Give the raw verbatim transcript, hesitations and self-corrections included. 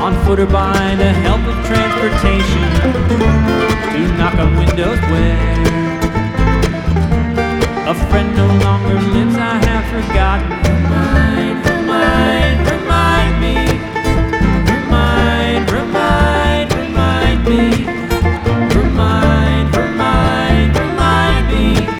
on foot or by the help of transportation, to knock on windows where a friend no longer lives.